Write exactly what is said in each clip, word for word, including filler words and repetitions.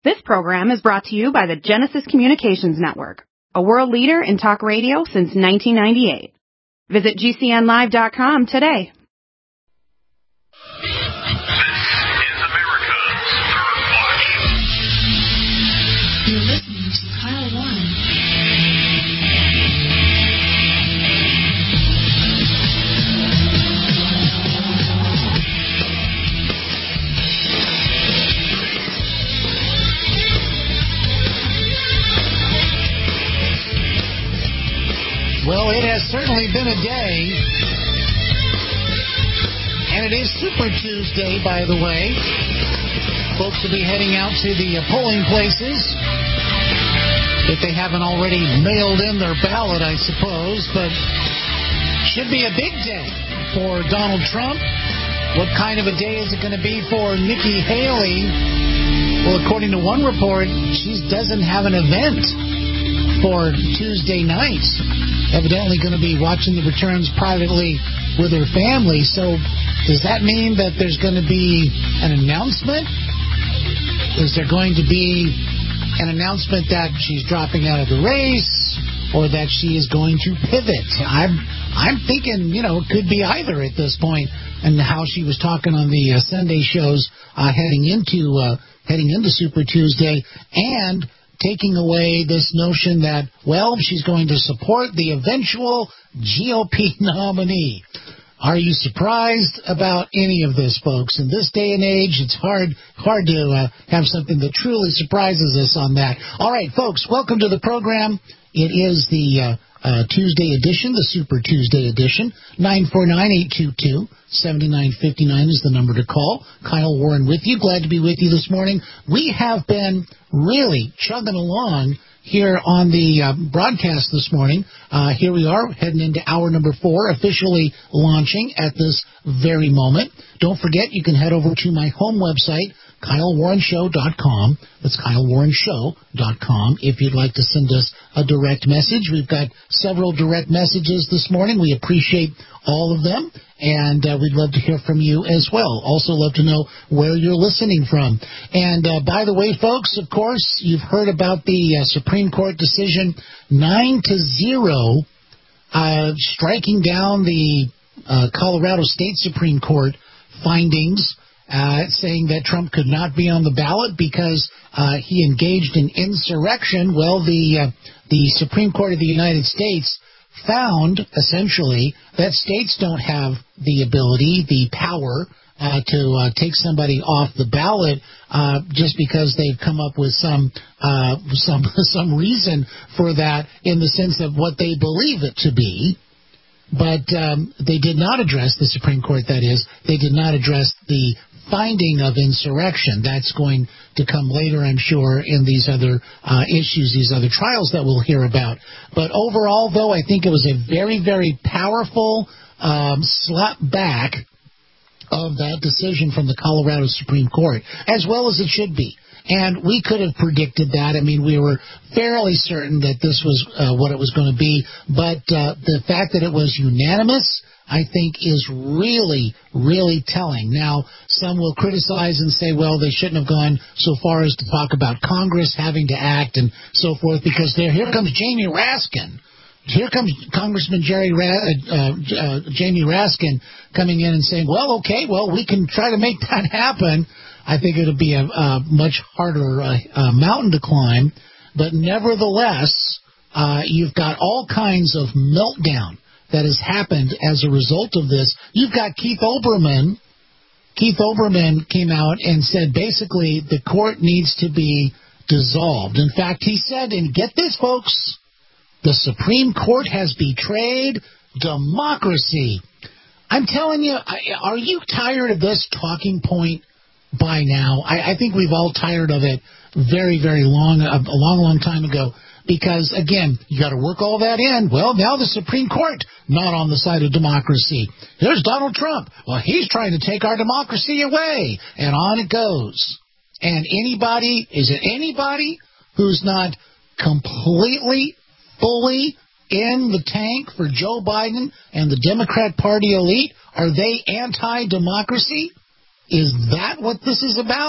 This program is brought to you by the Genesis Communications Network, a world leader in talk radio since nineteen ninety-eight. Visit G C N live dot com today. This is America's Third Watch. You're listening to Kyle Warren. Well, it has certainly been a day, and it is Super Tuesday, by the way. Folks will be heading out to the uh, polling places, if they haven't already mailed in their ballot, I suppose, but should be a big day for Donald Trump. What kind of a day is it going to be for Nikki Haley? Well, according to one report, she doesn't have an event for Tuesday night. Evidently going to be watching the returns privately with her family. So does that mean that there's going to be an announcement? Is there going to be an announcement that she's dropping out of the race or that she is going to pivot? I'm I'm thinking, you know, it could be either at this point, and how she was talking on the uh, Sunday shows uh, heading into uh, heading into Super Tuesday, and taking away this notion that, well, she's going to support the eventual G O P nominee. Are you surprised about any of this, folks? In this day and age, it's hard hard to uh, have something that truly surprises us on that. All right, folks, welcome to the program. It is the uh, uh, Tuesday edition, the Super Tuesday edition. nine four nine, eight two two, seven nine five nine is the number to call. Kyle Warren with you. Glad to be with you this morning. We have been really chugging along here on the uh, broadcast this morning. Uh, here we are, heading into hour number four, officially launching at this very moment. Don't forget, you can head over to my home website, Kyle Warren Show dot com. That's Kyle Warren Show dot com. If you'd like to send us a direct message, we've got several direct messages this morning. We appreciate all of them, and uh, we'd love to hear from you as well. Also love to know where you're listening from. And uh, by the way, folks, of course, you've heard about the uh, Supreme Court decision nine to zero, uh, striking down the uh, Colorado State Supreme Court findings, Uh, saying that Trump could not be on the ballot because uh, he engaged in insurrection. Well, the uh, the Supreme Court of the United States found, essentially, that states don't have the ability, the power, uh, to uh, take somebody off the ballot uh, just because they've come up with some uh, some some reason for that, in the sense of what they believe it to be. But um, they did not address, the Supreme Court, that is, they did not address the finding of insurrection. That's going to come later, I'm sure, in these other uh, issues, these other trials that we'll hear about. But overall, though, I think it was a very, very powerful um, slap back of that decision from the Colorado Supreme Court, as well as it should be. And we could have predicted that. I mean, we were fairly certain that this was uh, what it was going to be. But uh, the fact that it was unanimous, I think, is really, really telling. Now, some will criticize and say, well, they shouldn't have gone so far as to talk about Congress having to act and so forth, because there, here comes Jamie Raskin. Here comes Congressman Jerry Ra- uh, uh, Jamie Raskin coming in and saying, well, okay, well, we can try to make that happen. I think it would be a, a much harder uh, uh, mountain to climb. But nevertheless, uh, you've got all kinds of meltdown that has happened as a result of this. You've got Keith Olbermann. Keith Olbermann came out and said basically the court needs to be dissolved. In fact, he said, and get this, folks, the Supreme Court has betrayed democracy. I'm telling you, are you tired of this talking point by now? I, I think we've all tired of it very, very long, a, a long, long time ago. Because, again, you got to work all that in. Well, now the Supreme Court not on the side of democracy. Here's Donald Trump. Well, he's trying to take our democracy away. And on it goes. And anybody, is it anybody who's not completely, fully in the tank for Joe Biden and the Democrat Party elite? Are they anti-democracy? Is that what this is about?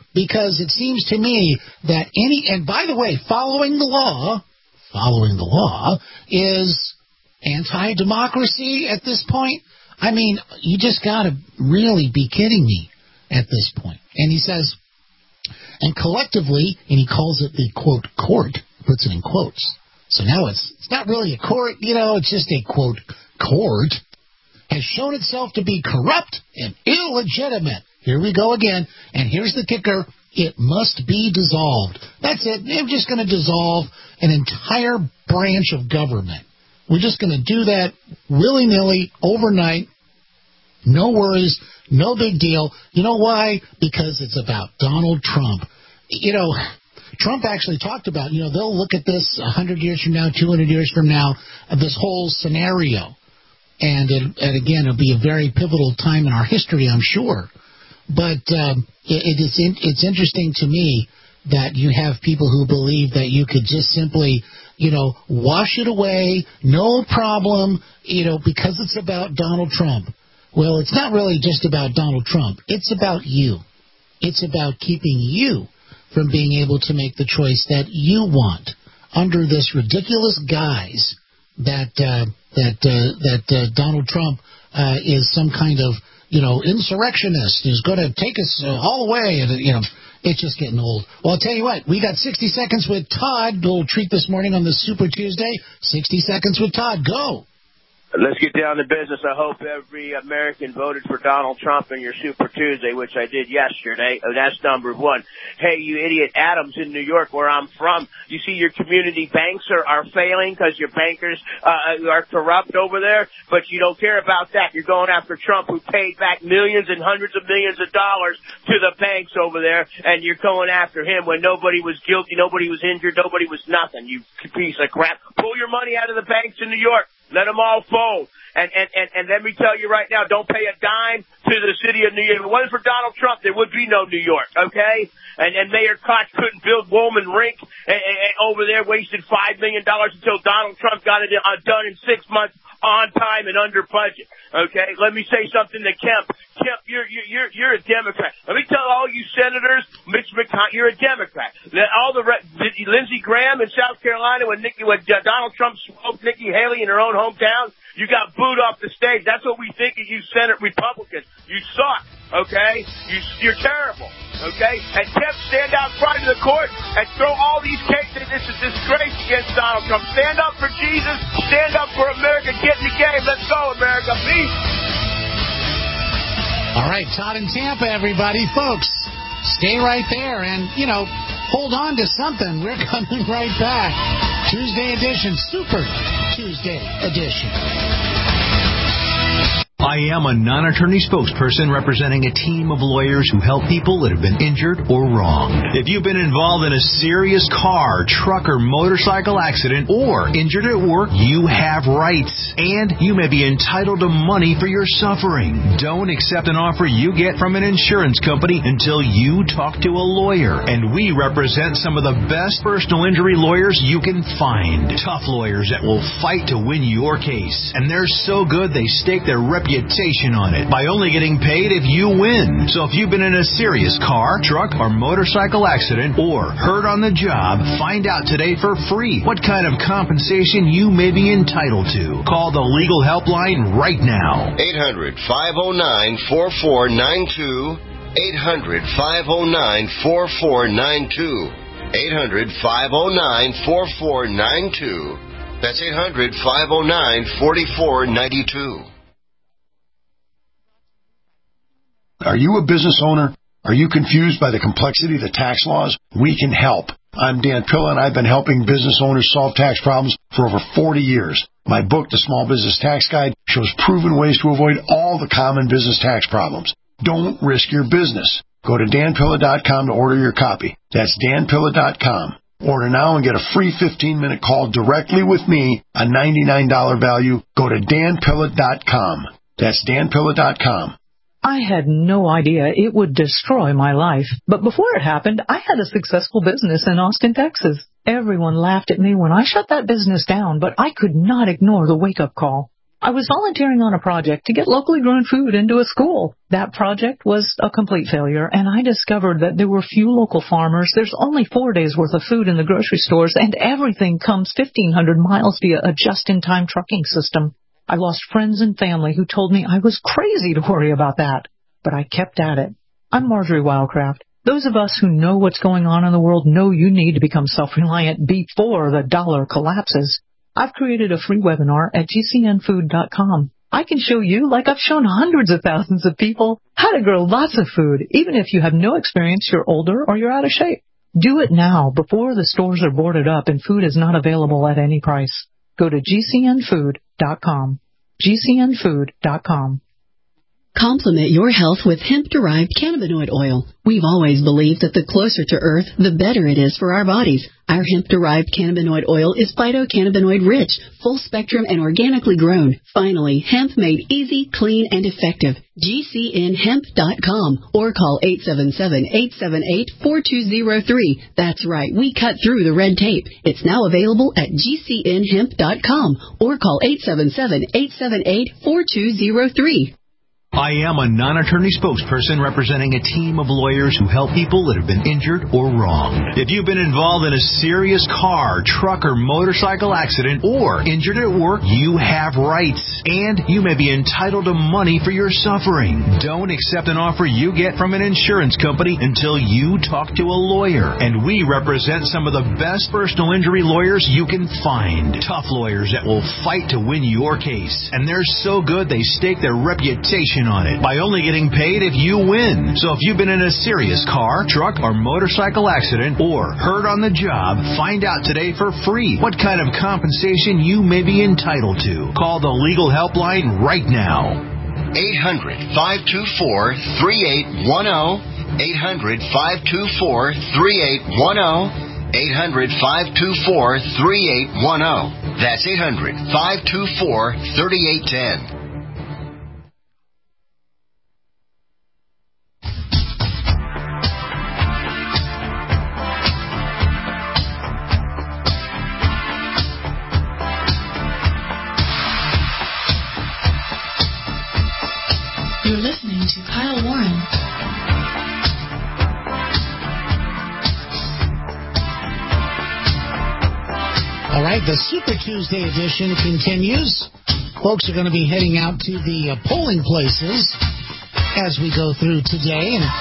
because it seems to me that any, and by the way, following the law, following the law is anti-democracy at this point. I mean, you just got to really be kidding me at this point. And he says, and collectively, and he calls it the, quote, court, puts it in quotes. So now it's it's not really a court, you know, it's just a, quote, court, has shown itself to be corrupt and illegitimate. Here we go again, and here's the kicker. It must be dissolved. That's it. They're just going to dissolve an entire branch of government. We're just going to do that willy-nilly overnight. No worries. No big deal. You know why? Because it's about Donald Trump. You know, Trump actually talked about, you know, they'll look at this one hundred years from now, two hundred years from now, this whole scenario. And, it, and again, it'll be a very pivotal time in our history, I'm sure. But um, it, it is in, it's interesting to me that you have people who believe that you could just simply, you know, wash it away, no problem, you know, because it's about Donald Trump. Well, it's not really just about Donald Trump. It's about you. It's about keeping you from being able to make the choice that you want under this ridiculous guise that uh, that uh, that uh, Donald Trump uh, is some kind of, you know, insurrectionist, is going to take us uh, all away, and, you know, it's just getting old. Well, I'll tell you what, we got sixty seconds with Todd. Little treat this morning on the Super Tuesday. sixty seconds with Todd. Go. Let's get down to business. I hope every American voted for Donald Trump in your Super Tuesday, which I did yesterday. Oh, that's number one. Hey, you idiot, Adams in New York, where I'm from, you see your community banks are, are failing because your bankers uh, are corrupt over there, but you don't care about that. You're going after Trump, who paid back millions and hundreds of millions of dollars to the banks over there, and you're going after him when nobody was guilty, nobody was injured, nobody was nothing. You piece of crap. Pull your money out of the banks in New York. Let them all fold. And, and, and, and let me tell you right now, don't pay a dime to the city of New York. If it wasn't for Donald Trump, there would be no New York, okay? And, and Mayor Koch couldn't build Woolman Rink and, and, and over there, wasted five million dollars until Donald Trump got it done in six months on time and under budget, okay? Let me say something to Kemp. Kemp, you're, you're, you're a Democrat. Let me tell all you senators, Mitch McConnell, you're a Democrat. All the, Lindsey Graham in South Carolina, when Nikki, when Donald Trump smoked Nikki Haley in her own hometown, you got booed off the stage. That's what we think of you Senate Republicans. You suck, okay? You, you're terrible, okay? And Kemp, stand out front of the court and throw all these cases. This is disgrace against Donald Trump. Stand up for Jesus. Stand up for America. Get in the game. Let's go, America. Peace. All right, Todd in Tampa, everybody. Folks, stay right there and, you know, hold on to something. We're coming right back. Tuesday edition, Super Tuesday edition. I am a non-attorney spokesperson representing a team of lawyers who help people that have been injured or wronged. If you've been involved in a serious car, truck, or motorcycle accident or injured at work, you have rights, and you may be entitled to money for your suffering. Don't accept an offer you get from an insurance company until you talk to a lawyer, and we represent some of the best personal injury lawyers you can find. Tough lawyers that will fight to win your case, and they're so good they stake their reputation on it by only getting paid if you win. So if you've been in a serious car, truck, or motorcycle accident or hurt on the job, find out today for free what kind of compensation you may be entitled to. Call the legal helpline right now. eight hundred, five oh nine, four four nine two. eight hundred, five oh nine, four four nine two. eight hundred, five oh nine, four four nine two. That's eight hundred, five oh nine, four four nine two. Are you a business owner? Are you confused by the complexity of the tax laws? We can help. I'm Dan Pilla, and I've been helping business owners solve tax problems for over forty years. My book, The Small Business Tax Guide, shows proven ways to avoid all the common business tax problems. Don't risk your business. Go to dan pilla dot com to order your copy. That's dan pilla dot com. Order now and get a free fifteen-minute call directly with me, a ninety-nine dollars value. Go to dan pilla dot com. That's dan pilla dot com. I had no idea it would destroy my life. But before it happened, I had a successful business in Austin, Texas. Everyone laughed at me when I shut that business down, but I could not ignore the wake-up call. I was volunteering on a project to get locally grown food into a school. That project was a complete failure, and I discovered that there were few local farmers. There's only four days' worth of food in the grocery stores, and everything comes fifteen hundred miles via a just-in-time trucking system. I lost friends and family who told me I was crazy to worry about that, but I kept at it. I'm Marjorie Wildcraft. Those of us who know what's going on in the world know you need to become self-reliant before the dollar collapses. I've created a free webinar at G C N food dot com. I can show you, like I've shown hundreds of thousands of people, how to grow lots of food, even if you have no experience, you're older, or you're out of shape. Do it now, before the stores are boarded up and food is not available at any price. Go to G C N food dot com. G C N food dot com. Complement your health with hemp-derived cannabinoid oil. We've always believed that the closer to Earth, the better it is for our bodies. Our hemp-derived cannabinoid oil is phytocannabinoid-rich, full-spectrum, and organically grown. Finally, hemp made easy, clean, and effective. G C N hemp dot com or call eight seven seven, eight seven eight, four two zero three. That's right, we cut through the red tape. It's now available at G C N hemp dot com or call eight seven seven, eight seven eight, four two zero three. I am a non-attorney spokesperson representing a team of lawyers who help people that have been injured or wronged. If you've been involved in a serious car, truck, or motorcycle accident or injured at work, you have rights, and you may be entitled to money for your suffering. Don't accept an offer you get from an insurance company until you talk to a lawyer. And we represent some of the best personal injury lawyers you can find. Tough lawyers that will fight to win your case. And they're so good they stake their reputation on it by only getting paid if you win. So if you've been in a serious car, truck, or motorcycle accident or hurt on the job, find out today for free what kind of compensation you may be entitled to. Call the legal helpline right now. eight hundred, five two four, three eight one zero. eight hundred, five two four, three eight one zero. eight hundred, five two four, three eight one zero. That's eight hundred, five two four, three eight one zero. You're listening to Kyle Warren. All right, the Super Tuesday edition continues. Folks are going to be heading out to the uh, polling places as we go through today. And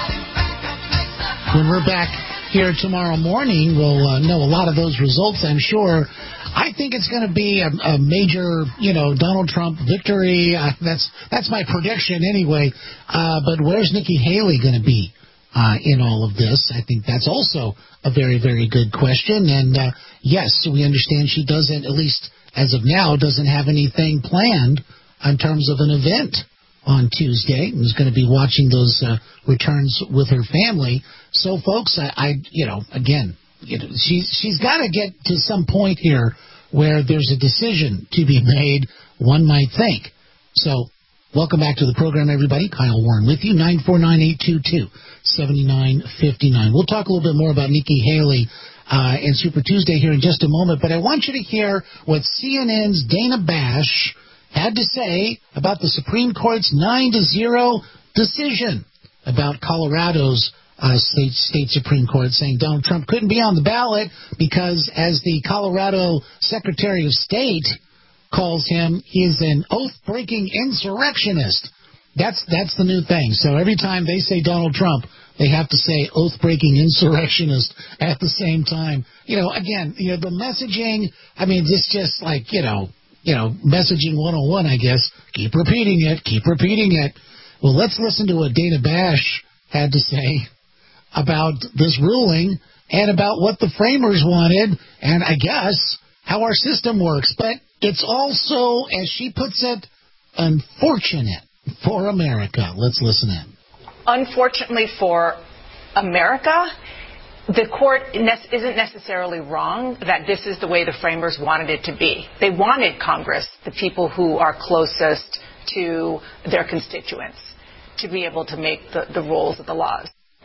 when we're back here tomorrow morning, we'll uh, know a lot of those results, I'm sure. I think it's going to be a, a major, you know, Donald Trump victory. Uh, that's that's my prediction anyway. Uh, but where's Nikki Haley going to be uh, in all of this? I think that's also a very, very good question. And, uh, yes, we understand she doesn't, at least as of now, doesn't have anything planned in terms of an event on Tuesday. Who's going to be watching those uh, returns with her family. So, folks, I, I you know, again, You know, she's she's got to get to some point here where there's a decision to be made, one might think. So, welcome back to the program, everybody. Kyle Warren with you, nine four nine, eight two two, seven nine five nine. We'll talk a little bit more about Nikki Haley uh, and Super Tuesday here in just a moment, but I want you to hear what C N N's Dana Bash had to say about the Supreme Court's nine to zero decision about Colorado's Uh, state state Supreme Court, saying Donald Trump couldn't be on the ballot because, as the Colorado Secretary of State calls him, he is an oath-breaking insurrectionist. That's that's the new thing. So every time they say Donald Trump, they have to say oath-breaking insurrectionist at the same time. You know, again, you know, the messaging. I mean, this just like you know, you know, messaging one oh one, I guess. Keep repeating it. Keep repeating it. Well, let's listen to what Dana Bash had to say about this ruling and about what the framers wanted and, I guess, how our system works. But it's also, as she puts it, unfortunate for America. Let's listen in. Unfortunately for America, the court isn't necessarily wrong that this is the way the framers wanted it to be. They wanted Congress, the people who are closest to their constituents, to be able to make the, the rules of the laws.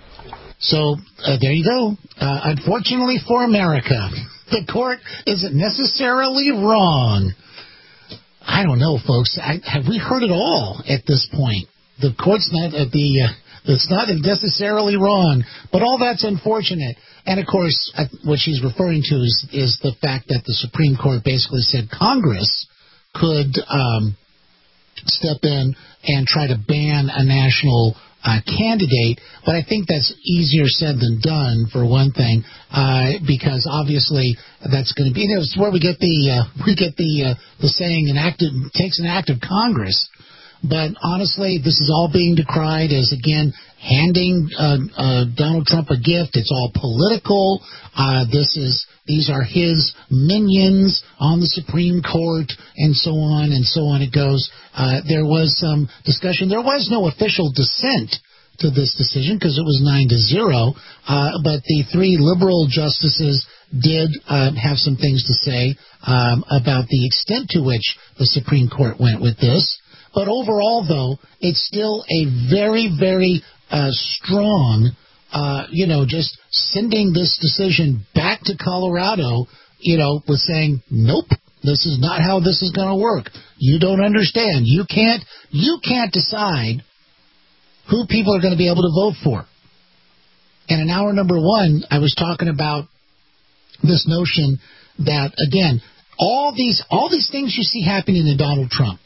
So uh, there you go. Uh, unfortunately for America, the court isn't necessarily wrong. I don't know, folks. I, have we heard it all at this point? The court's not at the. Uh, it's not necessarily wrong, but all that's unfortunate. And of course, uh, what she's referring to is is the fact that the Supreme Court basically said Congress could um, step in and try to ban a national uh, candidate. But I think that's easier said than done, for one thing, uh, because obviously that's going to be. You know, it's where we get the uh, we get the uh, the saying, "An act of, takes an act of Congress." But honestly, this is all being decried as, again, handing uh, uh, Donald Trump a gift. It's all political. Uh, this is these are his minions on the Supreme Court, and so on and so on it goes. Uh, there was some discussion. There was no official dissent to this decision because it was nine to zero. Uh, but the three liberal justices did uh, have some things to say um, about the extent to which the Supreme Court went with this. But overall, though, it's still a very, very uh, strong, uh, you know, just sending this decision back to Colorado, you know, with saying, nope, this is not how this is going to work. You don't understand. You can't, you can't decide who people are going to be able to vote for. And in hour number one, I was talking about this notion that, again, all these, all these things you see happening in Donald Trump,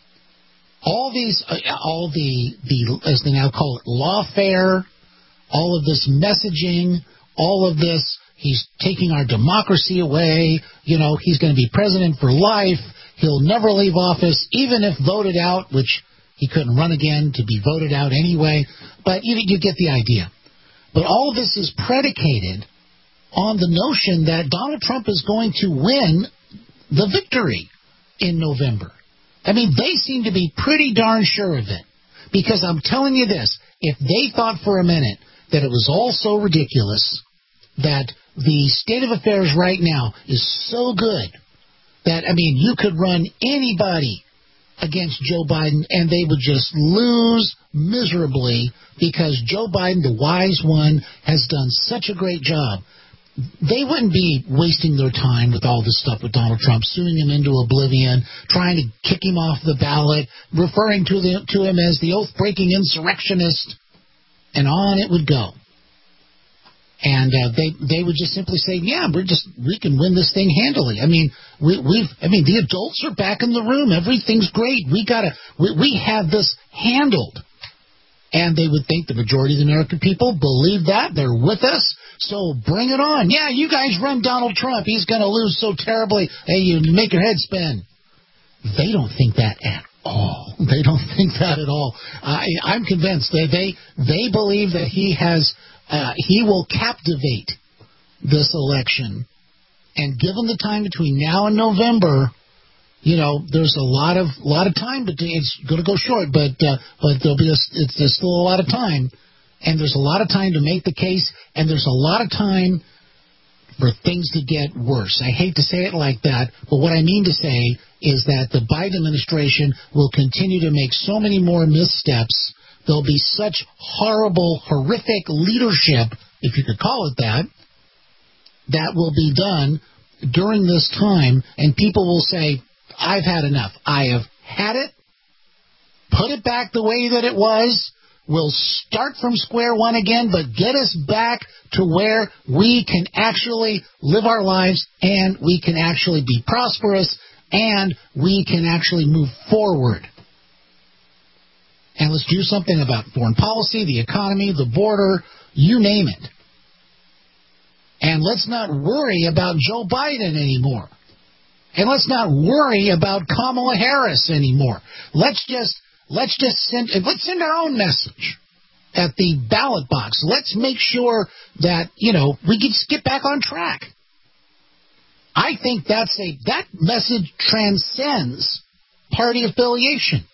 All these, uh, all the, the, as they now call it, lawfare, all of this messaging, all of this, he's taking our democracy away, you know, he's going to be president for life, he'll never leave office, even if voted out, which he couldn't run again to be voted out anyway, but you, you get the idea. But all of this is predicated on the notion that Donald Trump is going to win the victory in November. I mean, they seem to be pretty darn sure of it. Because I'm telling you this, if they thought for a minute that it was all so ridiculous, that the state of affairs right now is so good, that, I mean, you could run anybody against Joe Biden and they would just lose miserably because Joe Biden, the wise one, has done such a great job. They wouldn't be wasting their time with all this stuff with Donald Trump, suing him into oblivion, trying to kick him off the ballot, referring to, the, to him as the oath-breaking insurrectionist, and on it would go. And uh, they they would just simply say, yeah, we're just we can win this thing handily. I mean, we, we've I mean the adults are back in the room. Everything's great. We gotta we, we have this handled. And they would think the majority of the American people believe that. They're with us. So bring it on. Yeah, you guys run Donald Trump. He's going to lose so terribly. Hey, you make your head spin. They don't think that at all. They don't think that at all. I, I'm convinced they they they believe that he has uh, he will captivate this election. And given the time between now and November, you know, there's a lot of lot of time, but it's going to go short. But uh, but there'll be a, it's, there's still a lot of time. And there's a lot of time to make the case, and there's a lot of time for things to get worse. I hate to say it like that, but what I mean to say is that the Biden administration will continue to make so many more missteps. There'll be such horrible, horrific leadership, if you could call it that, that will be done during this time, and people will say, I've had enough. I have had it. Put it back the way that it was. We'll start from square one again, but get us back to where we can actually live our lives and we can actually be prosperous and we can actually move forward. And let's do something about foreign policy, the economy, the border, you name it. And let's not worry about Joe Biden anymore. And let's not worry about Kamala Harris anymore. Let's just Let's just send, let's send our own message at the ballot box. Let's make sure that, you know, we can get back on track. I think that's a, that message transcends party affiliation.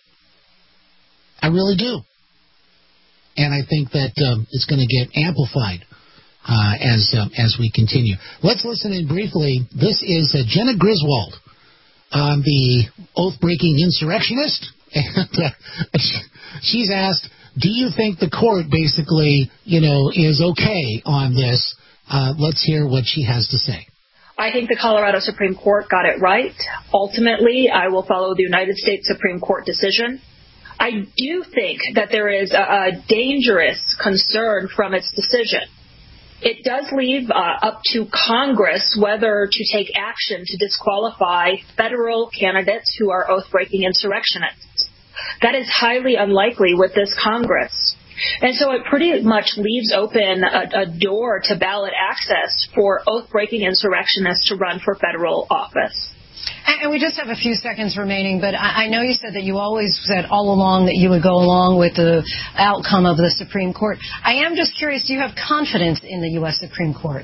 I really do. And I think that um, it's going to get amplified uh, as um, as we continue. Let's listen in briefly. This is uh, Jenna Griswold, um, the oath-breaking insurrectionist. And uh, she's asked, do you think the court basically, you know, is okay on this? Uh, let's hear what she has to say. I think the Colorado Supreme Court got it right. Ultimately, I will follow the United States Supreme Court decision. I do think that there is a, a dangerous concern from its decision. It does leave uh, up to Congress whether to take action to disqualify federal candidates who are oath-breaking insurrectionists. That is highly unlikely with this Congress. And so it pretty much leaves open a, a door to ballot access for oath-breaking insurrectionists to run for federal office. And we just have a few seconds remaining, but I know you said that you always said all along that you would go along with the outcome of the Supreme Court. I am just curious, do you have confidence in the U S Supreme Court?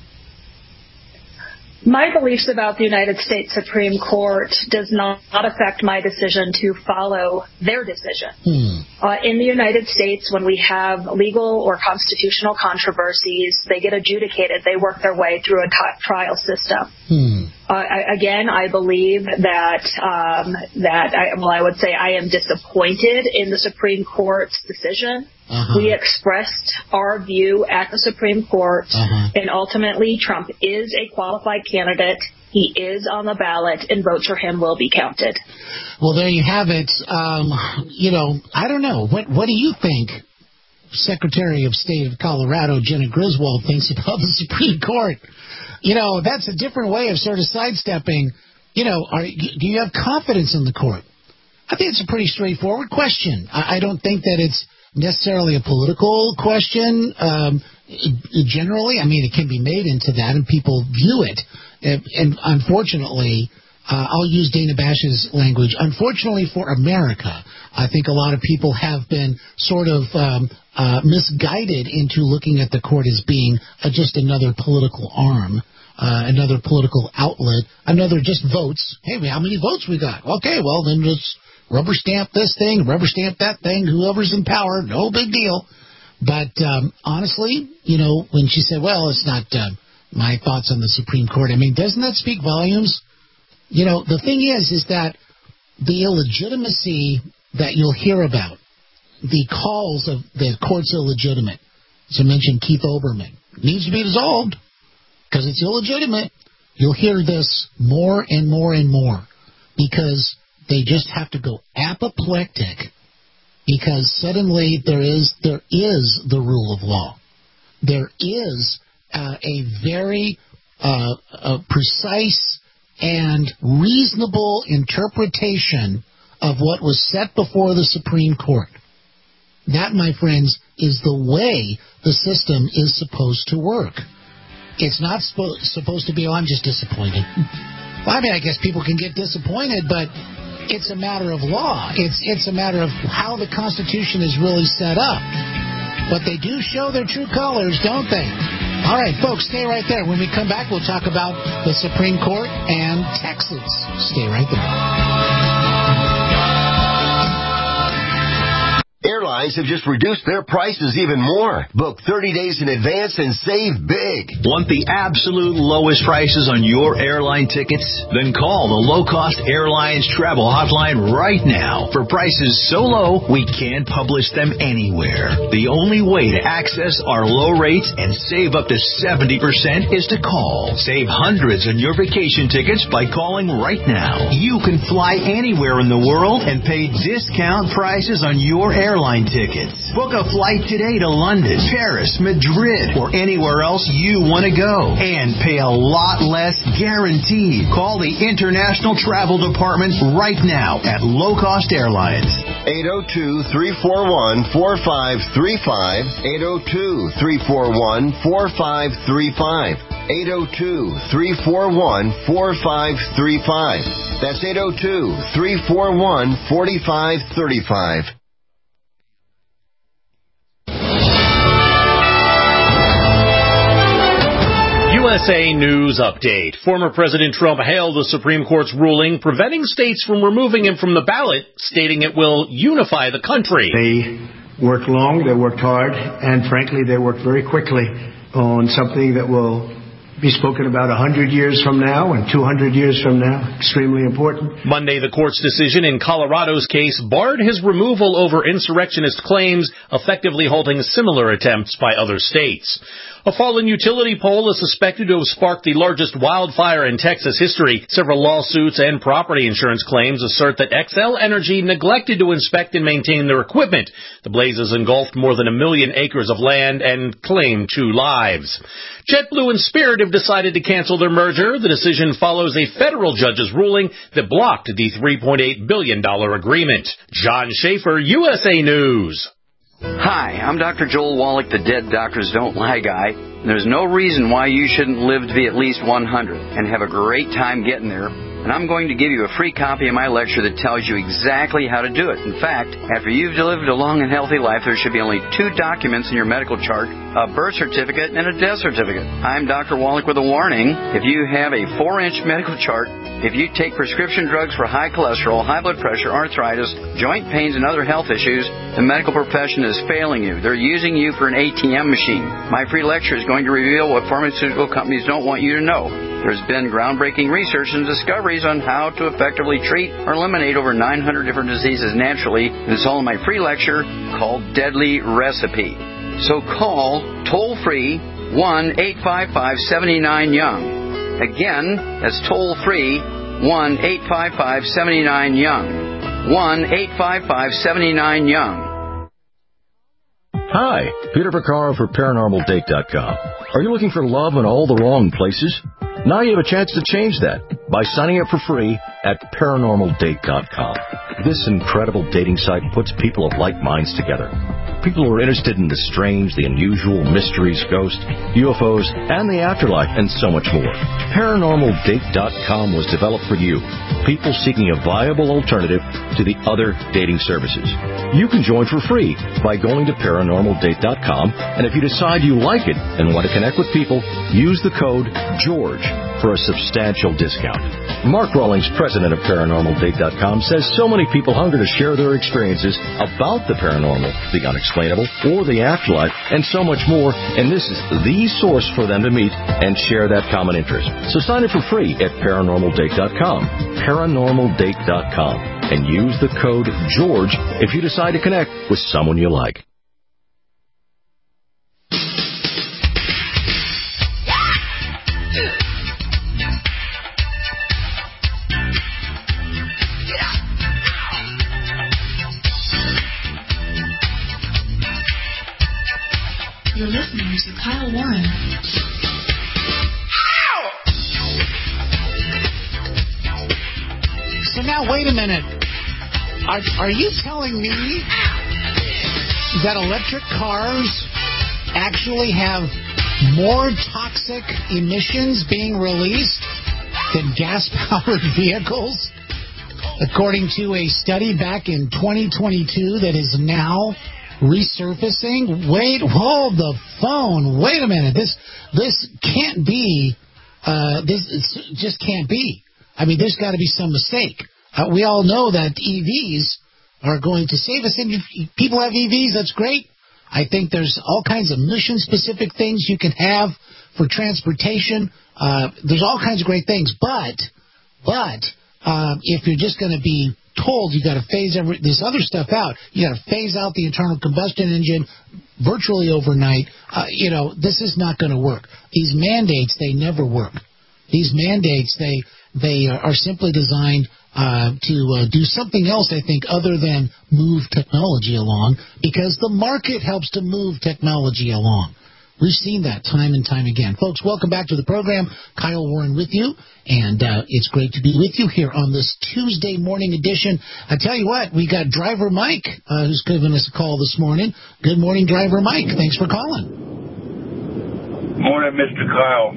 My beliefs about the United States Supreme Court does not affect my decision to follow their decision. Hmm. Uh, in the United States, when we have legal or constitutional controversies, they get adjudicated. They work their way through a t- trial system. Hmm. Uh, I, again, I believe that um, that I, well, I would say I am disappointed in the Supreme Court's decision. Uh-huh. We expressed our view at the Supreme Court, uh-huh. and ultimately Trump is a qualified candidate. He is on the ballot, and votes for him will be counted. Well, there you have it. Um, you know, I don't know. What what do you think Secretary of State of Colorado, Jena Griswold, thinks about the Supreme Court? You know, that's a different way of sort of sidestepping. You know, are, do you have confidence in the court? I think it's a pretty straightforward question. I, I don't think that it's necessarily a political question. Um, generally, I mean, it can be made into that, and people view it. And, and unfortunately, uh, I'll use Dana Bash's language. Unfortunately for America, I think a lot of people have been sort of um, uh, misguided into looking at the court as being uh, just another political arm. Uh, another political outlet, another just votes. Hey, how many votes we got? Okay, well, then just rubber stamp this thing, rubber stamp that thing, whoever's in power, no big deal. But um, honestly, you know, when she said, well, it's not uh, my thoughts on the Supreme Court, I mean, doesn't that speak volumes? You know, the thing is, is that the illegitimacy that you'll hear about, the calls of the court's illegitimate, to mention Keith Olbermann, needs to be dissolved. Because it's illegitimate. You'll hear this more and more and more because they just have to go apoplectic because suddenly there is there is the rule of law. There is uh, a very uh, a precise and reasonable interpretation of what was set before the Supreme Court. That, my friends, is the way the system is supposed to work. It's not spo- supposed to be, oh, I'm just disappointed. Well, I mean, I guess people can get disappointed, but it's a matter of law. It's it's a matter of how the Constitution is really set up. But they do show their true colors, don't they? All right, folks, stay right there. When we come back, we'll talk about the Supreme Court and Texas. Stay right there. Airlines have just reduced their prices even more. Book thirty days in advance and save big. Want the absolute lowest prices on your airline tickets? Then call the Low Cost Airlines Travel Hotline right now for prices so low we can't publish them anywhere. The only way to access our low rates and save up to seventy percent is to call. Save hundreds on your vacation tickets by calling right now. You can fly anywhere in the world and pay discount prices on your airline Airline tickets. Book a flight today to London, Paris, Madrid, or anywhere else you want to go. And pay a lot less guaranteed. Call the International Travel Department right now at Low Cost Airlines. eight oh two, three four one, four five three five. eight oh two, three four one, four five three five. eight oh two, three four one, four five three five. That's eight oh two, three four one, four five three five. U S A News Update. Former President Trump hailed the Supreme Court's ruling preventing states from removing him from the ballot, stating it will unify the country. They worked long, they worked hard, and frankly, they worked very quickly on something that will be spoken about one hundred years from now and two hundred years from now. Extremely important. Monday, the court's decision in Colorado's case barred his removal over insurrectionist claims, effectively halting similar attempts by other states. A fallen utility pole is suspected to have sparked the largest wildfire in Texas history. Several lawsuits and property insurance claims assert that Xcel Energy neglected to inspect and maintain their equipment. The blazes engulfed more than a million acres of land and claimed two lives. JetBlue and Spirit have decided to cancel their merger. The decision follows a federal judge's ruling that blocked the three point eight billion dollars agreement. John Schaefer, U S A News. Hi, I'm Doctor Joel Wallach, the Dead Doctors Don't Lie guy. There's no reason why you shouldn't live to be at least one hundred and have a great time getting there. And I'm going to give you a free copy of my lecture that tells you exactly how to do it. In fact, after you've lived a long and healthy life, there should be only two documents in your medical chart, a birth certificate and a death certificate. I'm Doctor Wallach with a warning. If you have a four-inch medical chart, if you take prescription drugs for high cholesterol, high blood pressure, arthritis, joint pains, and other health issues, the medical profession is failing you. They're using you for an A T M machine. My free lecture is going to reveal what pharmaceutical companies don't want you to know. There's been groundbreaking research and discoveries on how to effectively treat or eliminate over nine hundred different diseases naturally. And it's all in my free lecture called Deadly Recipe. So call toll-free one eight five five, seven nine, young. Again, that's toll-free one eight five five, seven nine, young. one eight five five, seven nine, young. Hi, Peter Picaro for Paranormal Date dot com. Are you looking for love in all the wrong places? Now you have a chance to change that by signing up for free at Paranormal Date dot com. This incredible dating site puts people of like minds together. People who are interested in the strange, the unusual, mysteries, ghosts, U F Os, and the afterlife, and so much more. Paranormal Date dot com was developed for you, people seeking a viable alternative to the other dating services. You can join for free by going to Paranormal Date dot com, and if you decide you like it and want to connect with people, use the code GEORGE for a substantial discount. Mark Rawlings, president of Paranormal Date dot com, says so many people hunger to share their experiences about the paranormal, the unexplainable, or the afterlife, and so much more, and this is the source for them to meet and share that common interest. So sign up for free at Paranormal Date dot com, Paranormal Date dot com, and use the code GEORGE if you decide to connect with someone you like. You're listening to Kyle Warren. So now, wait a minute. Are, are you telling me that electric cars actually have more toxic emissions being released than gas-powered vehicles? According to a study back in twenty twenty-two that is now resurfacing. Wait, hold the phone. Wait a minute. This this can't be. Uh, this just can't be. I mean, there's got to be some mistake. Uh, we all know that E Vs are going to save us. And if people have E Vs, that's great. I think there's all kinds of mission-specific things you can have for transportation. Uh, there's all kinds of great things. But, but um, if you're just going to be told you got to phase every, this other stuff out, you got to phase out the internal combustion engine virtually overnight, uh, you know, this is not going to work. These mandates, they never work. These mandates, they they are simply designed uh, to uh, do something else, I think, other than move technology along, because the market helps to move technology along. We've seen that time and time again. Folks, welcome back to the program. Kyle Warren with you, and uh, it's great to be with you here on this Tuesday morning edition. I tell you what, we got Driver Mike, uh, who's given us a call this morning. Good morning, Driver Mike. Thanks for calling. Morning, Mister Kyle.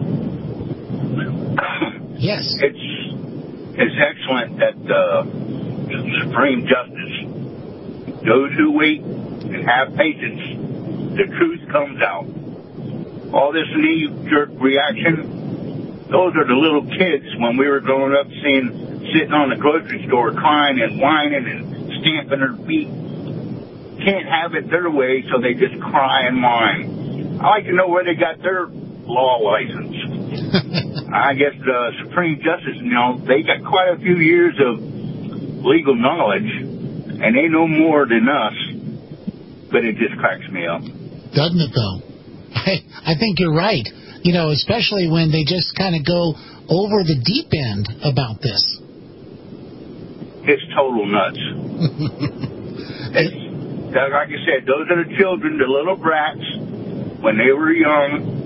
Yes. It's it's excellent that uh, the Supreme Justice, those who wait and have patience, the truth comes out. All this knee-jerk reaction, those are the little kids when we were growing up seeing, sitting on the grocery store crying and whining and stamping their feet. Can't have it their way, so they just cry and whine. I like to know where they got their law license. I guess the Supreme Justice, you know, they got quite a few years of legal knowledge, and they know more than us, but it just cracks me up. Doesn't it, though? I, I think you're right. You know, especially when they just kind of go over the deep end about this. It's total nuts. It's, like I said, those are the children, the little brats, when they were young.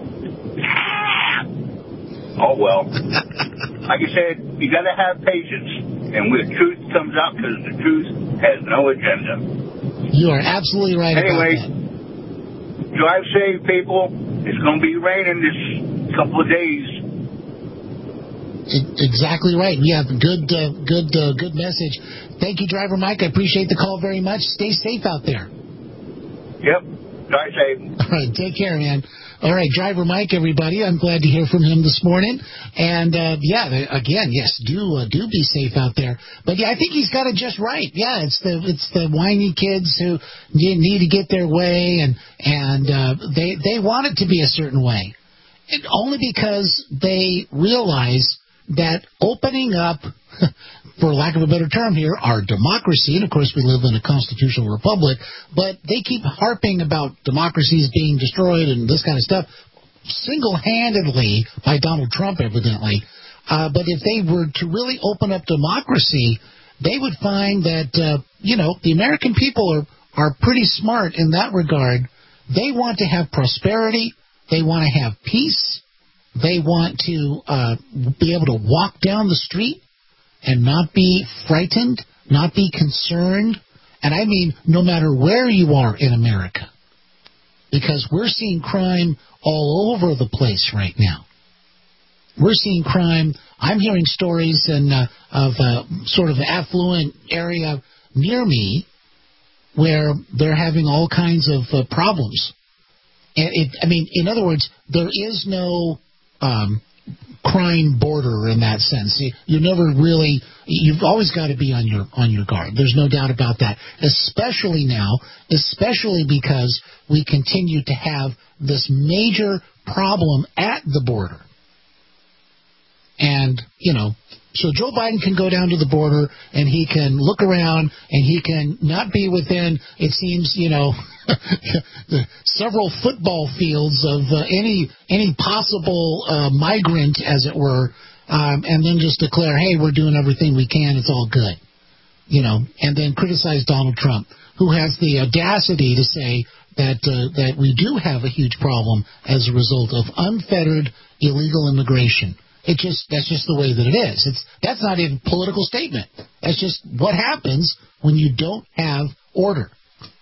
Oh, well. Like I said, you got to have patience. And when the truth comes out, because the truth has no agenda. You are absolutely right anyway, about that. Drive safe, people. It's going to be raining this couple of days. Exactly right. Yeah, good, uh, good, uh, good message. Thank you, Driver Mike. I appreciate the call very much. Stay safe out there. Yep. Drive safe. All right. Take care, man. All right, Driver Mike, everybody. I'm glad to hear from him this morning. And, uh, yeah, again, yes, do uh, do be safe out there. But, yeah, I think he's got it just right. Yeah, it's the it's the whiny kids who need to get their way, and, and uh, they, they want it to be a certain way. And only because they realize that opening up, for lack of a better term here, our democracy, and of course we live in a constitutional republic, but they keep harping about democracies being destroyed and this kind of stuff, single-handedly by Donald Trump, evidently. Uh, but if they were to really open up democracy, they would find that, uh, you know, the American people are, are pretty smart in that regard. They want to have prosperity. They want to have peace. They want to uh, be able to walk down the street and not be frightened, not be concerned. And I mean no matter where you are in America. Because we're seeing crime all over the place right now. We're seeing crime. I'm hearing stories in, uh, of a sort of affluent area near me where they're having all kinds of uh, problems. And it, I mean, in other words, there is no um, crime border in that sense. You, you never really, you've always got to be on your on your guard. There's no doubt about that. Especially now, especially because we continue to have this major problem at the border. And, you know, so Joe Biden can go down to the border and he can look around and he can not be within, it seems, you know, several football fields of uh, any any possible uh, migrant, as it were, um, and then just declare, hey, we're doing everything we can, it's all good. You know, and then criticize Donald Trump, who has the audacity to say that uh, that we do have a huge problem as a result of unfettered illegal immigration. It just that's just the way that it is. It's that's not even a political statement. That's just what happens when you don't have order.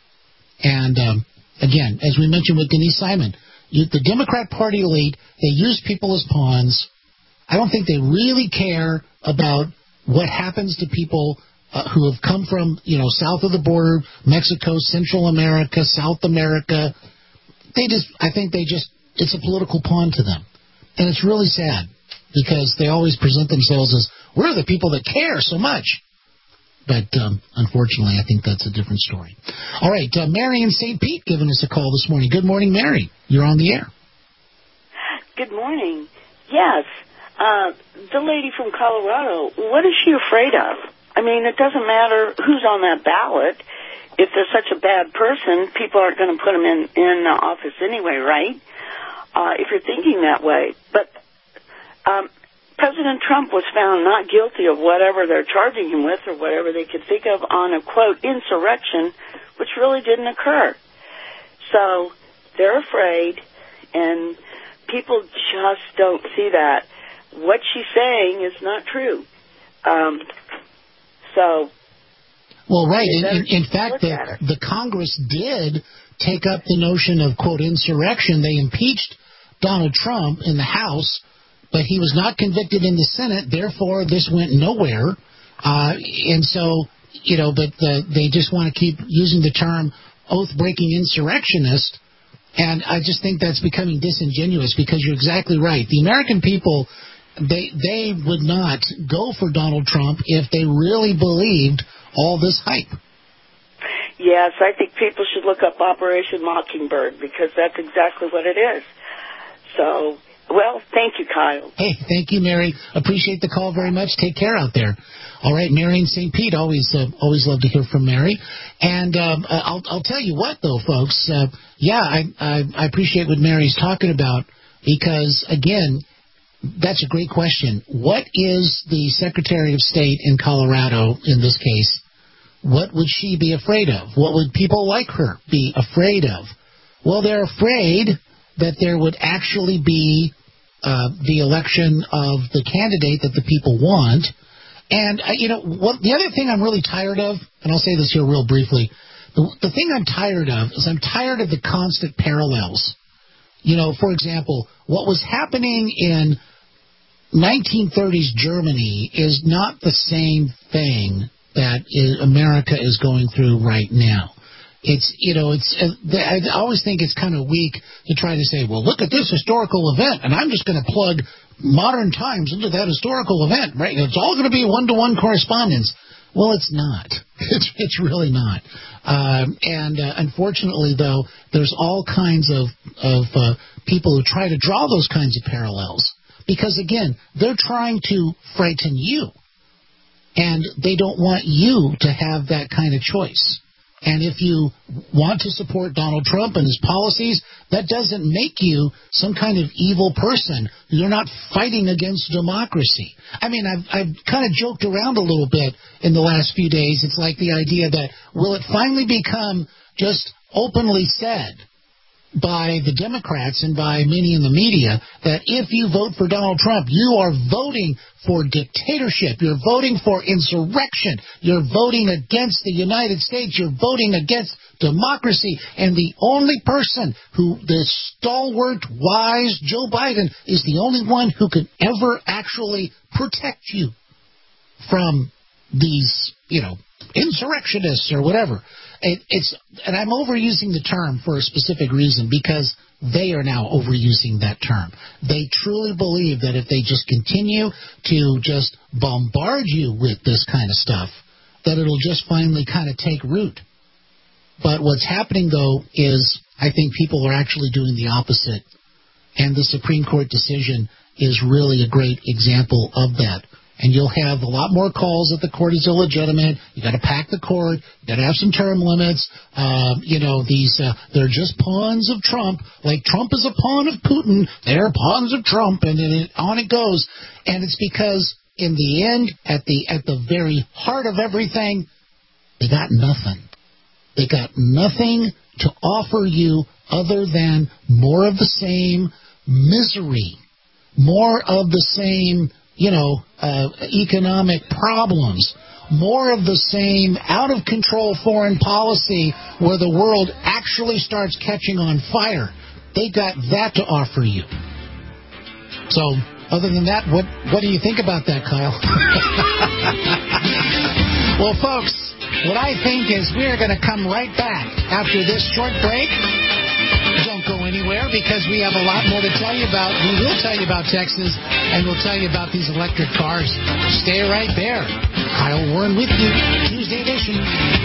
And um, again, as we mentioned with Denise Simon, you, the Democrat Party elite, they use people as pawns. I don't think they really care about what happens to people uh, who have come from, you know, south of the border, Mexico, Central America, South America. They just, I think they just, it's a political pawn to them. And it's really sad. Because they always present themselves as, we're the people that care so much. But um, unfortunately, I think that's a different story. All right, uh, Mary in Saint Pete giving us a call this morning. Good morning, Mary. You're on the air. Good morning. Yes, uh, the lady from Colorado, what is she afraid of? I mean, it doesn't matter who's on that ballot. If they're such a bad person, people aren't going to put them in, in uh, office anyway, right? Uh, if you're thinking that way. But Um, President Trump was found not guilty of whatever they're charging him with or whatever they could think of on a, quote, insurrection, which really didn't occur. So they're afraid, and people just don't see that. What she's saying is not true. Um, so... Well, right. In, in, in fact, the, the Congress did take up the notion of, quote, insurrection. They impeached Donald Trump in the House, but he was not convicted in the Senate. Therefore, this went nowhere. Uh, and so, you know, but the, they just want to keep using the term oath-breaking insurrectionist. And I just think that's becoming disingenuous because you're exactly right. The American people, they they would not go for Donald Trump if they really believed all this hype. Yes, I think people should look up Operation Mockingbird because that's exactly what it is. So Well, thank you, Kyle. Hey, thank you, Mary. Appreciate the call very much. Take care out there. All right, Mary in Saint Pete. Always, uh, always love to hear from Mary. And um, I'll, I'll tell you what, though, folks. Uh, yeah, I, I, I appreciate what Mary's talking about because, again, that's a great question. What is the Secretary of State in Colorado, in this case, what would she be afraid of? What would people like her be afraid of? Well, they're afraid that there would actually be uh, the election of the candidate that the people want. And, uh, you know, what, the other thing I'm really tired of, and I'll say this here real briefly, the, the thing I'm tired of is I'm tired of the constant parallels. You know, for example, what was happening in nineteen thirties Germany is not the same thing that is, America is going through right now. It's, you know, it's, uh, I always think it's kind of weak to try to say, well, look at this historical event, and I'm just going to plug modern times into that historical event, right? It's all going to be one-to-one correspondence. Well, it's not. It's, it's really not. Um, and uh, unfortunately, though, there's all kinds of, of uh, people who try to draw those kinds of parallels. Because, again, they're trying to frighten you. And they don't want you to have that kind of choice. And if you want to support Donald Trump and his policies, that doesn't make you some kind of evil person. You're not fighting against democracy. I mean, I've, I've kind of joked around a little bit in the last few days. It's like the idea that, will it finally become just openly said by the Democrats and by many in the media that if you vote for Donald Trump, you are voting for dictatorship. You're voting for insurrection. You're voting against the United States. You're voting against democracy. And the only person who, the stalwart, wise Joe Biden, is the only one who can ever actually protect you from these, you know, insurrectionists or whatever. It, it's, and I'm overusing the term for a specific reason because they are now overusing that term. They truly believe that if they just continue to just bombard you with this kind of stuff, that it'll just finally kind of take root. But what's happening, though, is I think people are actually doing the opposite. And the Supreme Court decision is really a great example of that. And you'll have a lot more calls that the court is illegitimate. You got to pack the court. You got to have some term limits. Um, you know, these uh, they're just pawns of Trump. Like Trump is a pawn of Putin. They're pawns of Trump, and it, on it goes. And it's because in the end, at the at the very heart of everything, they got nothing. They got nothing to offer you other than more of the same misery, more of the same, you know, uh, economic problems, more of the same out-of-control foreign policy where the world actually starts catching on fire. They got that to offer you. So, other than that, what, what do you think about that, Kyle? Well, folks, what I think is we're going to come right back after this short break. Don't go anywhere because we have a lot more to tell you about. We will tell you about Texas, and we'll tell you about these electric cars. Stay right there. Kyle Warren with you, Tuesday edition.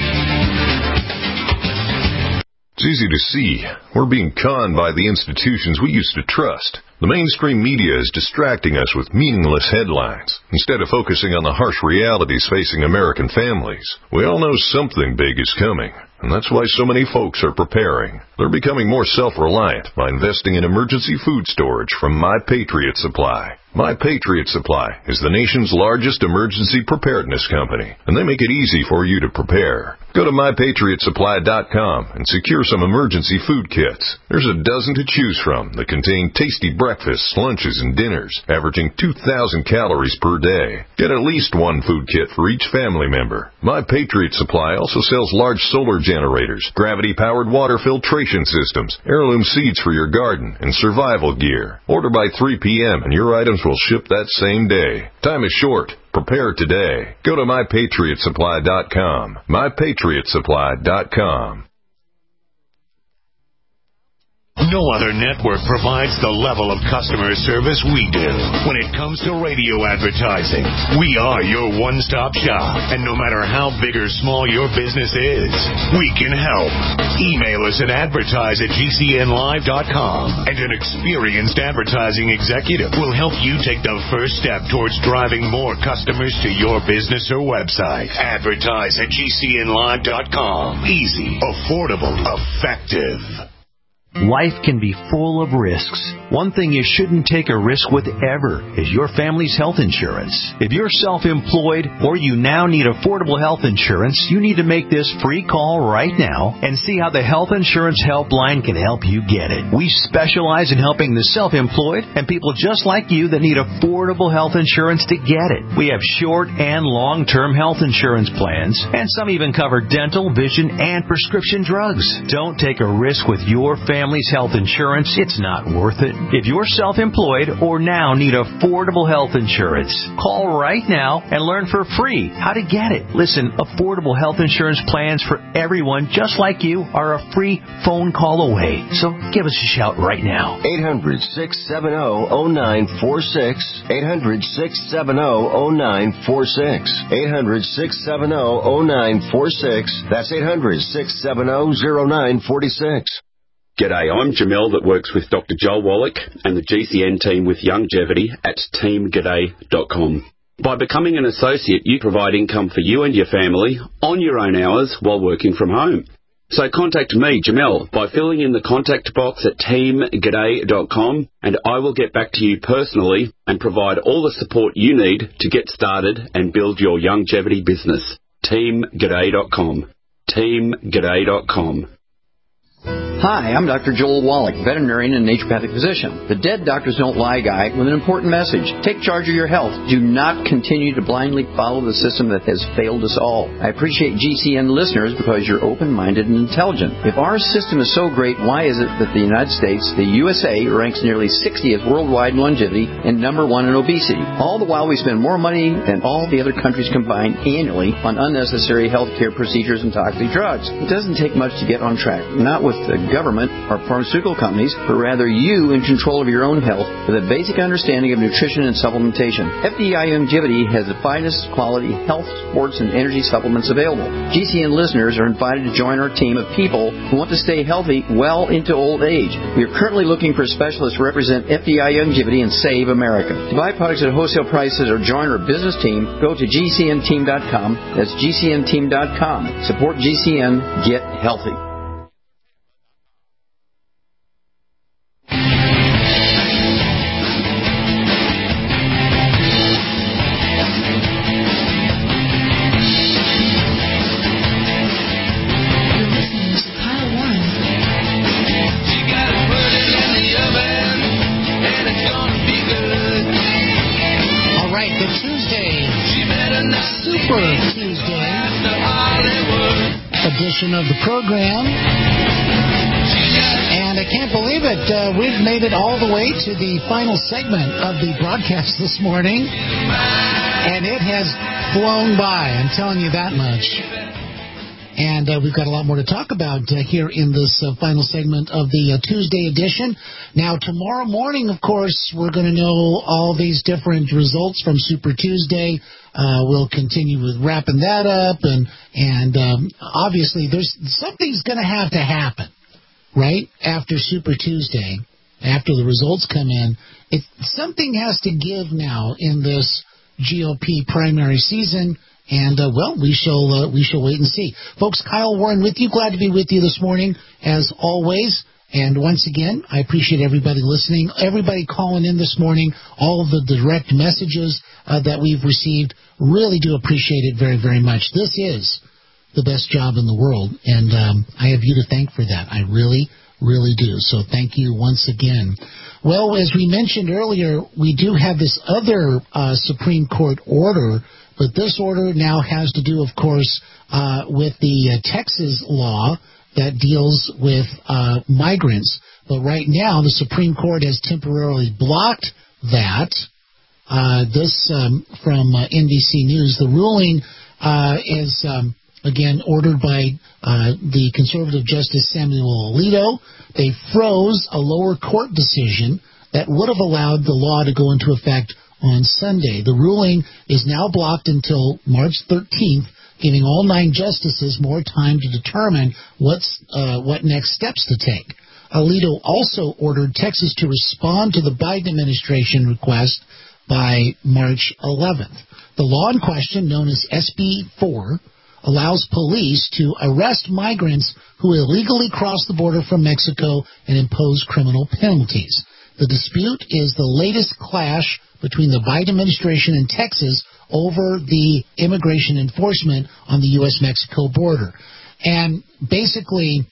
It's easy to see. We're being conned by the institutions we used to trust. The mainstream media is distracting us with meaningless headlines instead of focusing on the harsh realities facing American families. We all know something big is coming, and that's why so many folks are preparing. They're becoming more self-reliant by investing in emergency food storage from My Patriot Supply. My Patriot Supply is the nation's largest emergency preparedness company, and they make it easy for you to prepare. Go to my patriot supply dot com and secure some emergency food kits. There's a dozen to choose from that contain tasty breakfasts, lunches, and dinners, averaging two thousand calories per day. Get at least one food kit for each family member. My Patriot Supply also sells large solar generators, gravity-powered water filtration systems, heirloom seeds for your garden, and survival gear. Order by three p.m. and your items will ship that same day. Time is short. Prepare today. Go to my patriot supply dot com. my patriot supply dot com. No other network provides the level of customer service we do. When it comes to radio advertising, we are your one-stop shop. And no matter how big or small your business is, we can help. Email us at advertise at G C N live dot com, and an experienced advertising executive will help you take the first step towards driving more customers to your business or website. Advertise at G C N live dot com. Easy, affordable, effective. Life can be full of risks. One thing you shouldn't take a risk with ever is your family's health insurance. If you're self-employed or you now need affordable health insurance, you need to make this free call right now and see how the Health Insurance Helpline can help you get it. We specialize in helping the self-employed and people just like you that need affordable health insurance to get it. We have short and long-term health insurance plans, and some even cover dental, vision, and prescription drugs. Don't take a risk with your family's health insurance. It's not worth it. If you're self-employed or now need affordable health insurance, call right now and learn for free how to get it. Listen, affordable health insurance plans for everyone just like you are a free phone call away. So give us a shout right now. eight hundred, six seven zero, zero nine four six. eight hundred, six seven zero, zero nine four six. eight hundred, six seven zero, zero nine four six. That's eight hundred, six seven zero, zero nine four six. G'day, I'm Jamel that works with Doctor Joel Wallach and the G C N team with Longevity at team g'day dot com. By becoming an associate, you provide income for you and your family on your own hours while working from home. So contact me, Jamel, by filling in the contact box at team g'day dot com, and I will get back to you personally and provide all the support you need to get started and build your longevity business. team g'day dot com. team g'day dot com. Hi, I'm Doctor Joel Wallach, veterinarian and naturopathic physician, the Dead Doctors Don't Lie guy with an important message. Take charge of your health. Do not continue to blindly follow the system that has failed us all. I appreciate G C N listeners because you're open-minded and intelligent. If our system is so great, why is it that the United States, the U S A, ranks nearly sixtieth worldwide in longevity and number one in obesity? All the while we spend more money than all the other countries combined annually on unnecessary health care procedures and toxic drugs. It doesn't take much to get on track, not with the government or pharmaceutical companies, but rather you in control of your own health with a basic understanding of nutrition and supplementation. F D I Longevity has the finest quality health, sports, and energy supplements available. G C N listeners are invited to join our team of people who want to stay healthy well into old age. We are currently looking for specialists to represent F D I Longevity and Save America. To buy products at wholesale prices or join our business team, go to G C N team dot com. That's G C N team dot com. Support G C N. Get healthy. Of the program, and I can't believe it, uh, we've made it all the way to the final segment of the broadcast this morning, and it has flown by, I'm telling you that much. And uh, we've got a lot more to talk about uh, here in this uh, final segment of the uh, Tuesday edition. Now, tomorrow morning, of course, we're going to know all these different results from Super Tuesday. Uh, we'll continue with wrapping that up, and and um, obviously, there's something's going to have to happen, right? After Super Tuesday, after the results come in, it, something has to give now in this G O P primary season. And, uh, well, we shall uh, we shall wait and see. Folks, Kyle Warren with you. Glad to be with you this morning, as always. And once again, I appreciate everybody listening, everybody calling in this morning, all of the direct messages uh, that we've received. Really do appreciate it very, very much. This is the best job in the world, and um, I have you to thank for that. I really, really do. So thank you once again. Well, as we mentioned earlier, we do have this other uh, Supreme Court order. But this order now has to do, of course, uh, with the uh, Texas law that deals with uh, migrants. But right now, the Supreme Court has temporarily blocked that. Uh, this um, from uh, N B C News. The ruling uh, is um, again, ordered by uh, the conservative Justice Samuel Alito. They froze a lower court decision that would have allowed the law to go into effect on Sunday. The ruling is now blocked until March thirteenth, giving all nine justices more time to determine what's, uh, what next steps to take. Alito also ordered Texas to respond to the Biden administration request by March eleventh. The law in question, known as S B four, allows police to arrest migrants who illegally cross the border from Mexico and impose criminal penalties. The dispute is the latest clash between the Biden administration and Texas over the immigration enforcement on the U S Mexico border. And basically,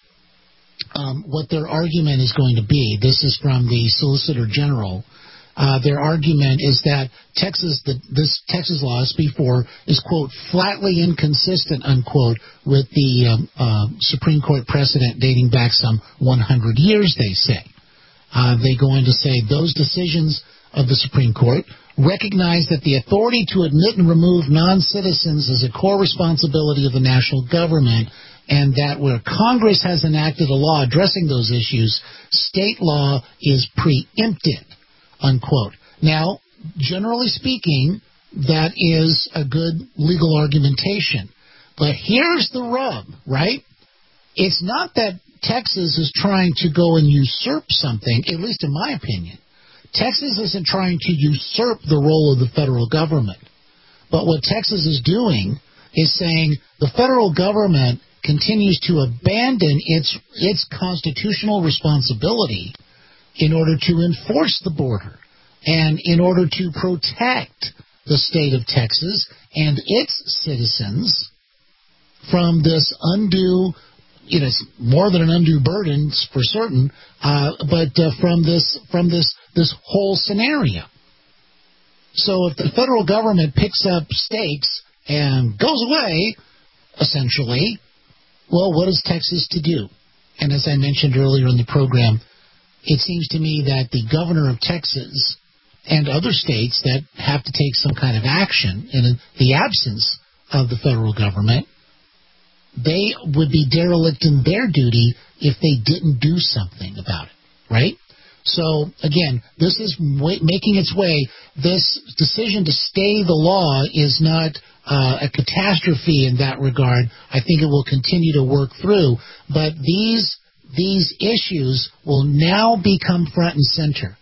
um, what their argument is going to be, this is from the Solicitor General, uh, their argument is that Texas, the, this Texas law, S B four, is, quote, flatly inconsistent, unquote, with the um, uh, Supreme Court precedent dating back some one hundred years, they say. Uh, they go on to say those decisions of the Supreme Court recognize that the authority to admit and remove non-citizens is a core responsibility of the national government, and that where Congress has enacted a law addressing those issues, state law is preempted, unquote. Now, generally speaking, that is a good legal argumentation. But here's the rub, right? It's not that Texas is trying to go and usurp something, at least in my opinion. Texas isn't trying to usurp the role of the federal government. But what Texas is doing is saying the federal government continues to abandon its its constitutional responsibility in order to enforce the border and in order to protect the state of Texas and its citizens from this undue, you know, it's more than an undue burden for certain, uh, but uh, from this from this this whole scenario. So if the federal government picks up stakes and goes away, essentially, well, what is Texas to do? And as I mentioned earlier in the program, it seems to me that the governor of Texas and other states that have to take some kind of action in the absence of the federal government, they would be derelict in their duty if they didn't do something about it, right? So, again, this is making its way. This decision to stay the law is not uh, a catastrophe in that regard. I think it will continue to work through. But these these issues will now become front and center.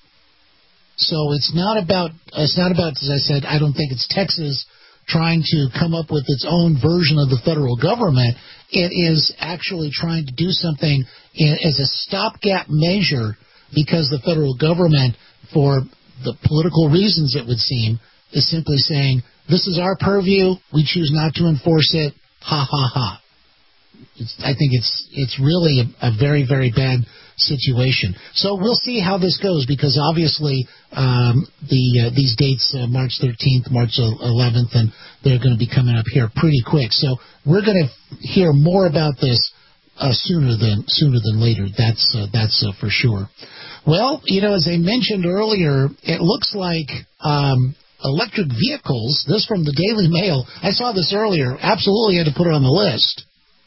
So it's not about, it's not about, as I said, I don't think it's Texas trying to come up with its own version of the federal government. It is actually trying to do something in, as a stopgap measure, because the federal government, for the political reasons it would seem, is simply saying, this is our purview, we choose not to enforce it, ha, ha, ha. It's, I think it's it's really a, a very, very bad situation. So we'll see how this goes, because obviously um, the uh, these dates, uh, March thirteenth, March eleventh, and they're going to be coming up here pretty quick. So we're going to hear more about this uh, sooner than sooner than later. That's uh, that's uh, for sure. Well, you know, as I mentioned earlier, it looks like um, electric vehicles. This from the Daily Mail. I saw this earlier. Absolutely had to put it on the list.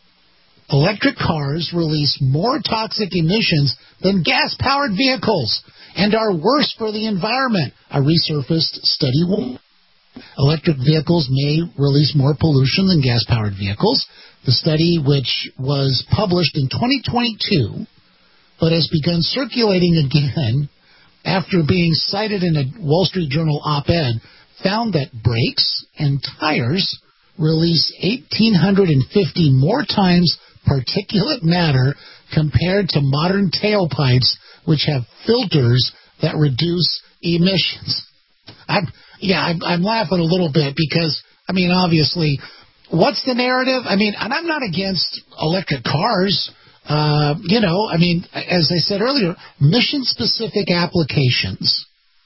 Electric cars release more toxic emissions than gas-powered vehicles and are worse for the environment, a resurfaced study warned. Electric vehicles may release more pollution than gas-powered vehicles. The study, which was published in twenty twenty-two, but has begun circulating again after being cited in a Wall Street Journal op-ed, found that brakes and tires release one thousand eight hundred fifty more times particulate matter compared to modern tailpipes, which have filters that reduce emissions. I'm, yeah, I'm, I'm laughing a little bit because, I mean, obviously, what's the narrative? I mean, and I'm not against electric cars. Uh, you know, I mean, as I said earlier, mission-specific applications,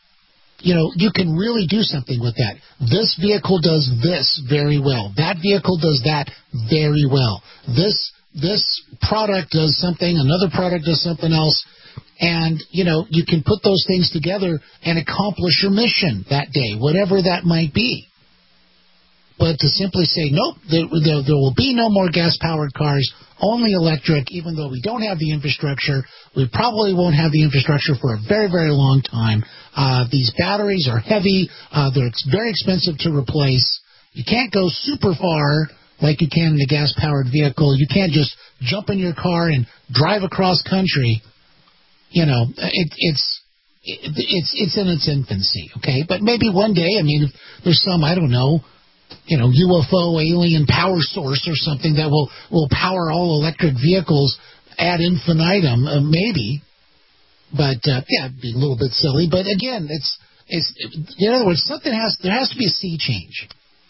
you know, you can really do something with that. This vehicle does this very well. That vehicle does that very well. This this product does something, another product does something else, and, you know, you can put those things together and accomplish your mission that day, whatever that might be. but to simply say, nope, there, there, there will be no more gas-powered cars, only electric, even though we don't have the infrastructure. We probably won't have the infrastructure for a very, very long time. Uh, these batteries are heavy. Uh, they're ex- very expensive to replace. You can't go super far like you can in a gas-powered vehicle. You can't just jump in your car and drive across country. You know, it, it's it, it's it's in its infancy, okay? But maybe one day, I mean, if there's some, I don't know, you know, U F O alien power source or something that will, will power all electric vehicles ad infinitum, uh, maybe. But, uh, yeah, it'd be a little bit silly. But, again, it's, it's in other words, something has, there has to be a sea change.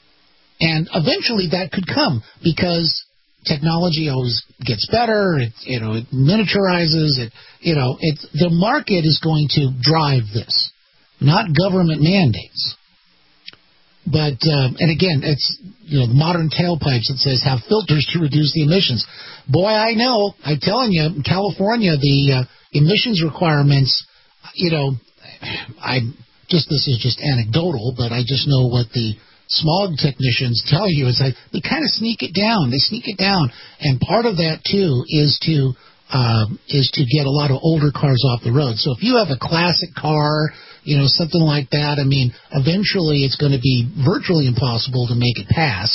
And eventually that could come because technology always gets better. It, you know, it miniaturizes. It, you know, it, the market is going to drive this, not government mandates. But, um, and again, it's, you know, the modern tailpipes that says have filters to reduce the emissions. Boy, I know, I'm telling you, in California, the uh, emissions requirements, you know, I just, this is just anecdotal, but I just know what the smog technicians tell you is that they kind of sneak it down. They sneak it down. And part of that, too, is to, uh, is to get a lot of older cars off the road. So if you have a classic car, you know, something like that, I mean, eventually it's going to be virtually impossible to make it pass.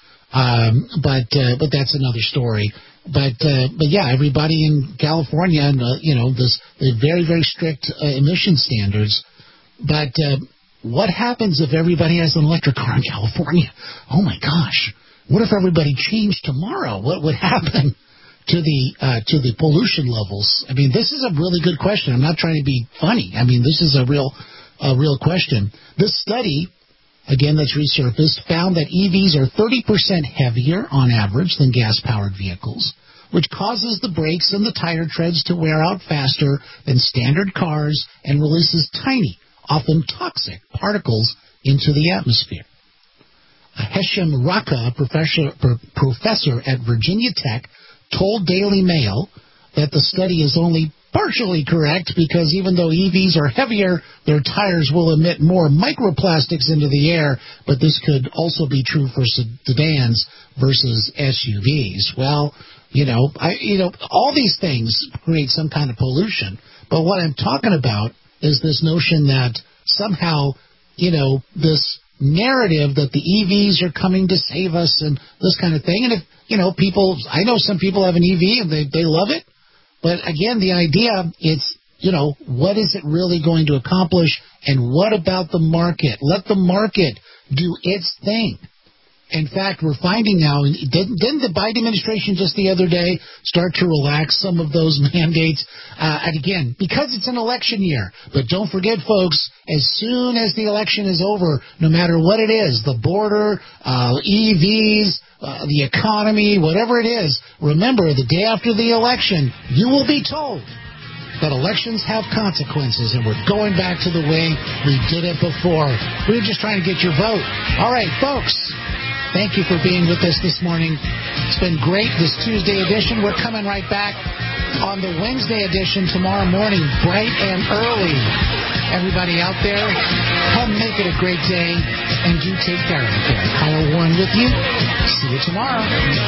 Um, but uh, but that's another story. But uh, but yeah, everybody in California, and uh, you know, this the very very strict uh, emission standards. But uh, what happens if everybody has an electric car in California? Oh my gosh! What if everybody changed tomorrow? What would happen to the uh, to the pollution levels? I mean, this is a really good question. I'm not trying to be funny. I mean, this is a real a real question. This study, again, that's resurfaced, found that E Vs are thirty percent heavier on average than gas-powered vehicles, which causes the brakes and the tire treads to wear out faster than standard cars and releases tiny, often toxic particles into the atmosphere. Hesham Raka, professor, professor at Virginia Tech, told Daily Mail that the study is only partially correct because even though E Vs are heavier, their tires will emit more microplastics into the air, but this could also be true for sedans versus S U Vs. Well, you know, I, you know, all these things create some kind of pollution, but what I'm talking about is this notion that somehow, you know, this narrative that the E Vs are coming to save us and this kind of thing. And if, you know, people, I know some people have an E V and they, they love it. But again, the idea, it's, you know, what is it really going to accomplish and what about the market? Let the market do its thing. In fact, we're finding now, didn't, didn't the Biden administration just the other day start to relax some of those mandates? Uh, and again, because it's an election year. But don't forget, folks, as soon as the election is over, no matter what it is, the border, uh, E Vs, uh, the economy, whatever it is, remember, the day after the election, you will be told that elections have consequences, and we're going back to the way we did it before. We're just trying to get your vote. All right, folks. Thank you for being with us this morning. It's been great, this Tuesday edition. We're coming right back on the Wednesday edition tomorrow morning, bright and early. Everybody out there, come make it a great day, and do take care of it. Kyle Warren with you. See you tomorrow.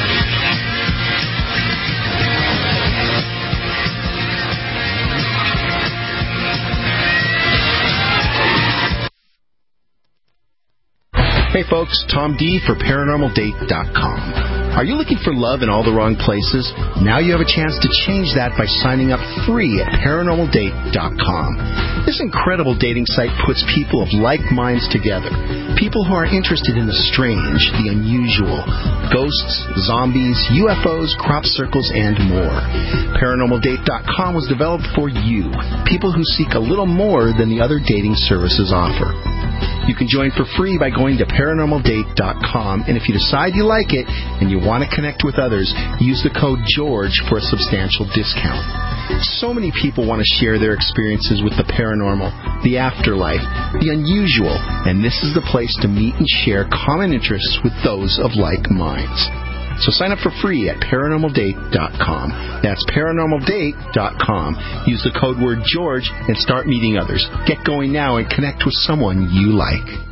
Hey folks, Tom D for paranormal date dot com. Are you looking for love in all the wrong places? Now you have a chance to change that by signing up free at paranormal date dot com. This incredible dating site puts people of like minds together. People who are interested in the strange, the unusual, ghosts, zombies, U F Os, crop circles, and more. paranormal date dot com was developed for you, people who seek a little more than the other dating services offer. You can join for free by going to paranormal date dot com, and if you decide you like it and you want to connect with others, use the code GEORGE for a substantial discount. So many people want to share their experiences with the paranormal, the afterlife, the unusual, and this is the place to meet and share common interests with those of like minds. So sign up for free at paranormal date dot com. That's paranormal date dot com. Use the code word George and start meeting others. Get going now and connect with someone you like.